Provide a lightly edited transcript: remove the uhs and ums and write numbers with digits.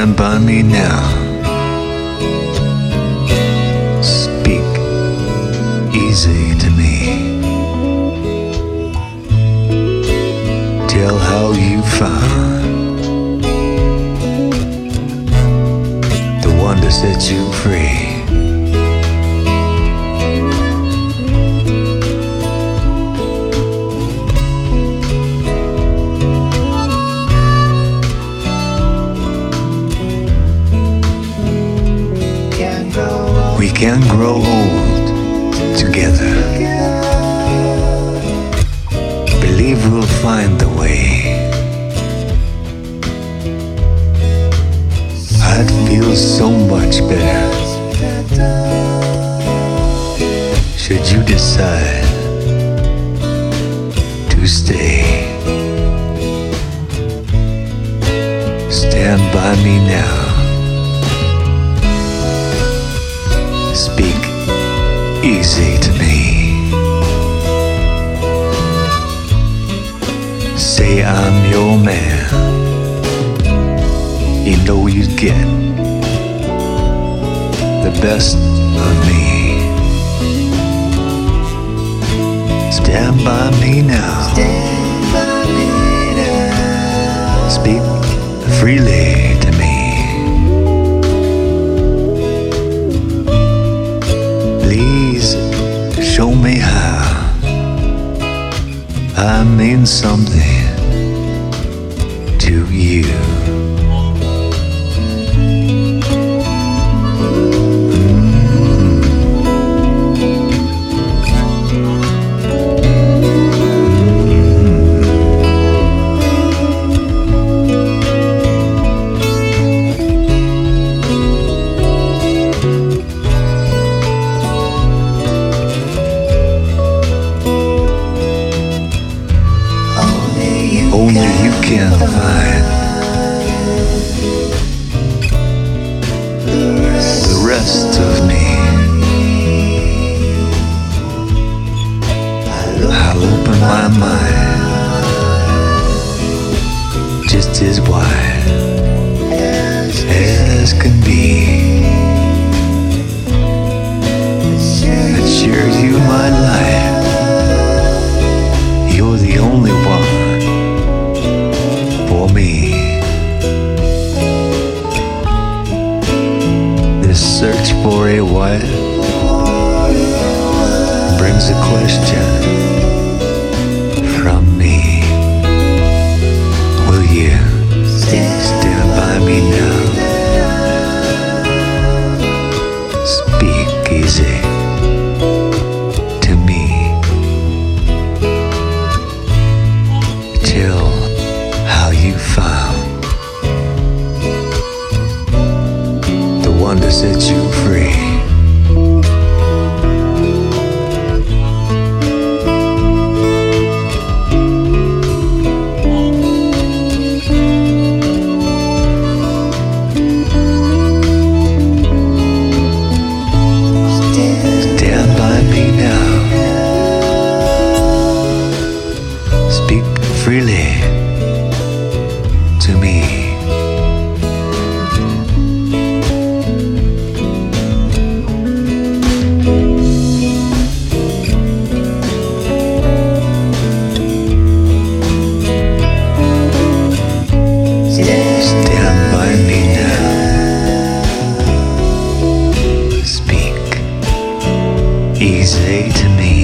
Stand by me now. Speak easy to me. Tell how you found the one to set you free. We can grow old together. Believe we'll find the way. I'd feel so much better should you decide to stay. Stand by me now. Speak easy to me. Say I'm your man. You know you'd get the best of me. Stand by me now. Stand by me now. Speak freely to me. Please show me how I mean something to you. Only you can find the rest of me. I'll open my mind just as wide as can be. Assure you my life, you're the only one for me. This search for a wife brings a question from me. Will you stand by me now? Speak easy to me. Tell how you found the one to set you free. Stand by me now. Speak freely to me. Stand by me now. Speak easy to me.